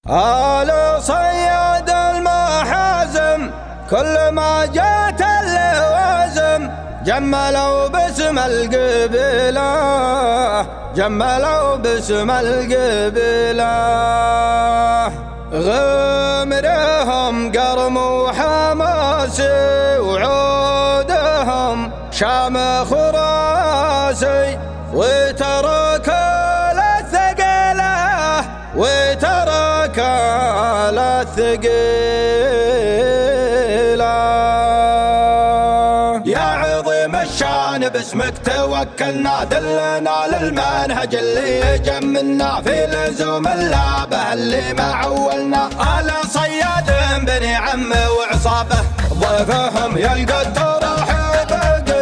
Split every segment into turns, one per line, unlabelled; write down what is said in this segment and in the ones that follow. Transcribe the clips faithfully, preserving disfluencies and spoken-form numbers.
آل صياد المحازم كل ما جات اللوازم جملوا باسم القبيلة، جملوا باسم القبيلة. غمرهم قرم وحماسي وعودهم شامخ وراسي، وترك الثقيلة وترك الثقيلة. يا عظيم الشان باسمك توكلنا، دلنا للمنهج اللي يجملنا في لزوم اللعبة اللي ما عولنا. آل صياد بني عم وعصابه ضيفهم يلقى الترحيب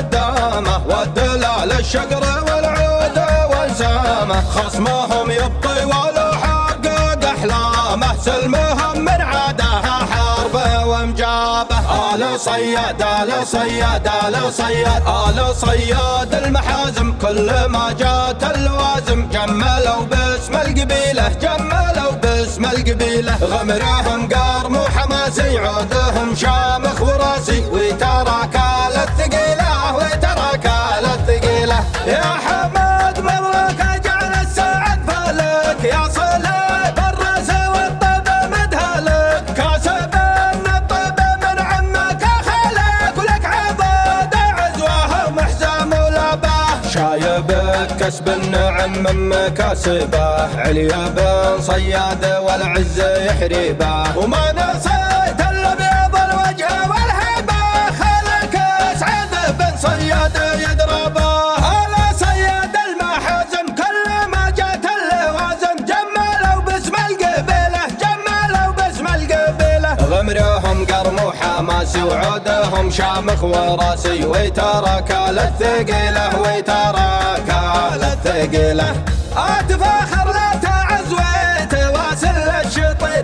قدامه، والدلال الشقر والعود وانسامه. خصمهم يبطي ولو حقق احلامه، سلمهم من عادها حربه ومجابه. آل صياد آل صياد آل صياد آل صياد المحازم كل ما جات اللوازم جملوا باسم القبيلة، جملوا باسم القبيلة. غمرهم قرم وحماسي عودهم شامخ وراسي، وتراك الثقيلة وتراك الثقيلة. يا حماد مبروك جعل السعد فلك، يا صليب الراس والطب مدهلك. كاسب الطب من عمك خلك، ولك عضد عزوه محزام ولباه. شايبك كسب النعم من مكاسبه، عليا بن صياد والعز يحريبه. وما نسيت الابيض الوجه والهبه، خلك اسعد بن صياد يضربه. آل صياد المحازم كل ما جات اللوازم جملوا باسم القبيله، جملوا باسم القبيله. غمرهم قرم وحماسي وعودهم شامخ وراسي، وتراك الثقيله وتراك الثقيله. اتفاخر لا تعز وتواصل الشطير،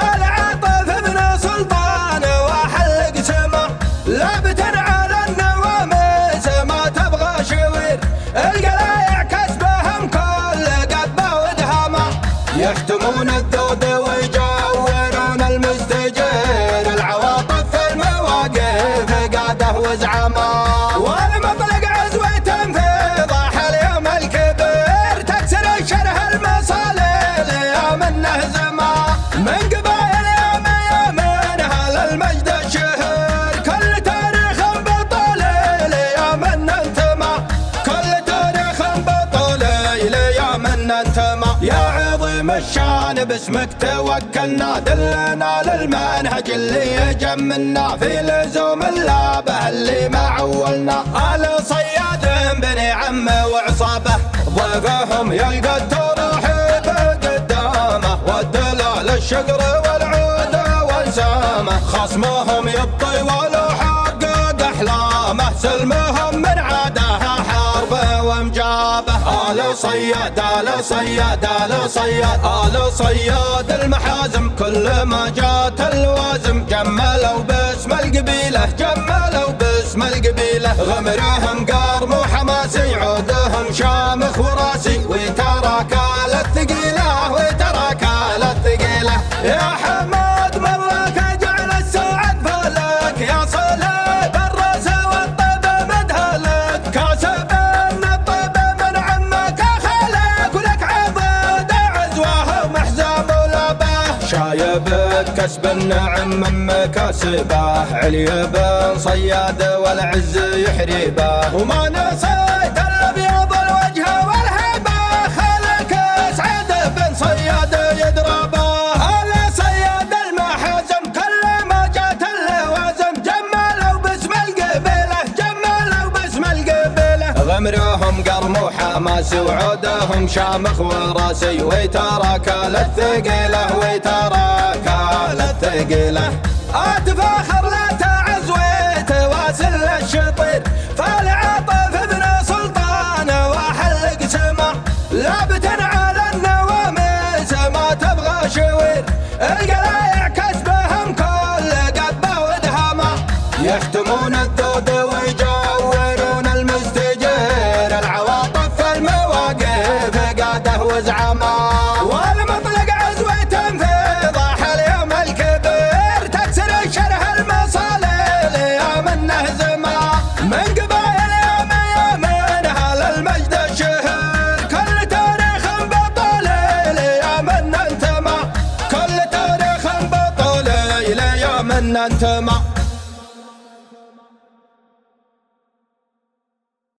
فالعطف ابن سلطان وحلق سما. لابت على النواميس ما تبغى شوير، القلايع كسبهم كل قبه ودهما. يحتمون الذود ويجاورون المستجير، العواطف في المواقف قاده وزعما. والمطلق عزوة في ضاح اليوم الكبير، تكسر الشره المصاليل يا منه زما. من قبائل يوم يومينها للمجد الشهير، كل تاريخ بطولي يا من انتمى، كل تاريخ بطولي يا من انتمى. يا عظيم الشان باسمك توكلنا، دلنا للمنهج اللي يجملنا في لزوم اللعبة اللي ما عولنا. آل صياد بني عم وعصابه ضيفهم يلقى الترحيب قدامه، والدلال الشقر والعود وانسامه. خصمهم يبطي ولو حقق احلامه، سلمهم من عادها حربه ومجابه. آل صياد آل صياد آل صياد آل صياد المحازم كل ما جات اللوازم جملوا باسم القبيلة، جملوا باسم القبيلة. غمرهم قرم وحماسي عودهم شامخ وراسي، وتراك الثقيلة وتراك الثقيلة. يا حماد مبروك جعل السعد فلك، يا صليب الراس والطب مدهلك. كاسب الطب من عمك خلك، ولك عضد عزوه محزام ولباه. شايبك كسب النعم من مكاسبه، عليا بن صياد والعز يحريبه. وما نسيت الابيض الوجه والهبه، خلك اسعد بن صياد يضربه. آل صياد المحازم كل ما جات اللوازم جملوا باسم القبيله، جملوا باسم القبيله. غمرهم قرم وحماسي وعودهم شامخ وراسي، وتراك الثقيله وتراك الثقيله. اتفاخر لا تعز وتواصل الشطير، فالعطف ابن سلطان وحلق سما. لابت على النواميس ما تبغى شوير، القلايع كسبهم كل قبه ودهما. يحتمون الذود ويجاورون المستجير، العواطف في المواقف قاده وزعما. والمطلق عزوة في لنا انتمى